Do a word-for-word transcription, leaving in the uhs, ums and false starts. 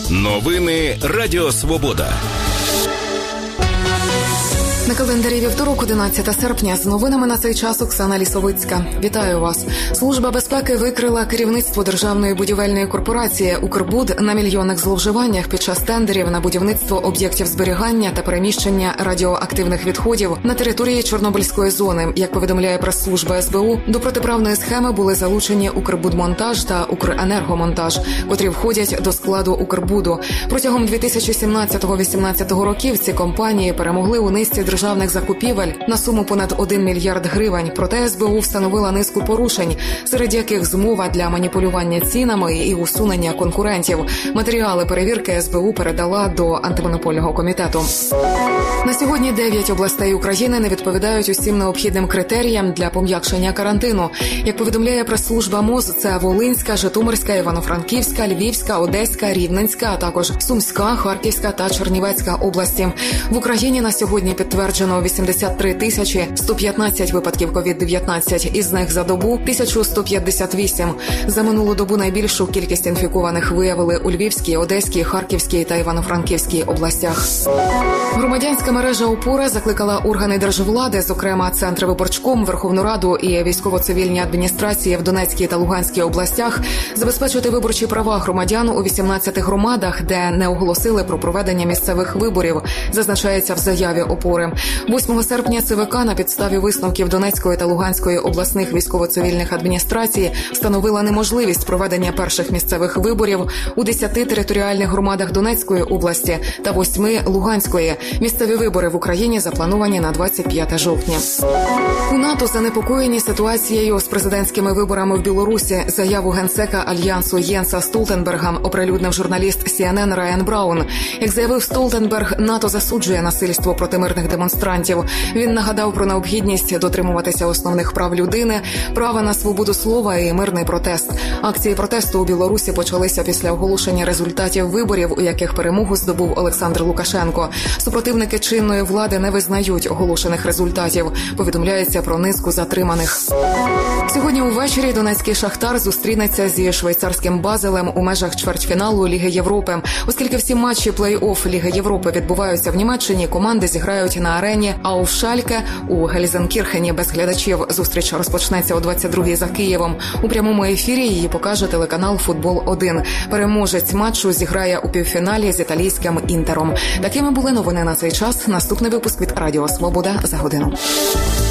Новини Радіо Свобода. На календарі вівторок, одинадцяте серпня. З новинами на цей час Оксана Лісовицька. Вітаю вас. Служба безпеки викрила керівництво Державної будівельної корпорації «Укрбуд» на мільйонних зловживаннях під час тендерів на будівництво об'єктів зберігання та переміщення радіоактивних відходів на території Чорнобильської зони. Як повідомляє прес-служба ес бе у, до протиправної схеми були залучені «Укрбудмонтаж» та «Укренергомонтаж», котрі входять до складу «Укрбуду». Протягом дві тисячі сімнадцятого - дві тисячі вісімнадцятого років ці компанії перемогли у низці державних закупівель на суму понад один мільярд гривень. Проте ес бе у встановила низку порушень, серед яких змова для маніпулювання цінами і усунення конкурентів. Матеріали перевірки ес бе у передала до антимонопольного комітету. На сьогодні дев'ять областей України не відповідають усім необхідним критеріям для пом'якшення карантину. Як повідомляє прес-служба МОЗ, це Волинська, Житомирська, Івано-Франківська, Львівська, Одеська, Рівненська, а також Сумська, Харківська та Чернівецька області. В Україні на сьогодні підтверджено вісімдесят три тисячі сто п'ятнадцять випадків ковід дев'ятнадцять, із них за добу тисяча сто п'ятдесят вісім. За минулу добу найбільшу кількість інфікованих виявили у Львівській, Одеській, Харківській та Івано-Франківській областях. Громадянська мережа «Опора» закликала органи держвлади, зокрема Центр виборчком, Верховну Раду і військово-цивільні адміністрації в Донецькій та Луганській областях забезпечити виборчі права громадян у вісімнадцяти громадах, де не оголосили про проведення місцевих виборів, зазначається в заяві «Опори». восьмого серпня це ве ка на підставі висновків Донецької та Луганської обласних військово-цивільних адміністрацій встановила неможливість проведення перших місцевих виборів у десяти територіальних громадах Донецької області та восьми Луганської. Місцеві вибори в Україні заплановані на двадцять п'яте жовтня. У НАТО занепокоєні ситуацією з президентськими виборами в Білорусі. Заяву генсека Альянсу Єнса Столтенберга оприлюднив журналіст сі ен ен Райан Браун. Як заявив Столтенберг, НАТО засуджує насильство проти мирних демонстрантів. Він нагадав про необхідність дотримуватися основних прав людини, права на свободу слова і мирний протест. Акції протесту у Білорусі почалися після оголошення результатів виборів, у яких перемогу здобув Олександр Лукашенко. Супротивники чинної влади не визнають оголошених результатів. Повідомляється про низку затриманих. Сьогодні увечері донецький «Шахтар» зустрінеться зі швейцарським «Базелем» у межах чвертьфіналу Ліги Європи. Оскільки всі матчі плей-офф Ліги Європи відбуваються в Німеччині, команди зіграють на арені Ауф Шальке у Гельзенкірхені без глядачів. Зустріч розпочнеться о двадцять другій за Києвом. У прямому ефірі її покаже телеканал «Футбол один». Переможець матчу зіграє у півфіналі з італійським «Інтером». Такими були новини на цей час. Наступний випуск від Радіо Свобода за годину.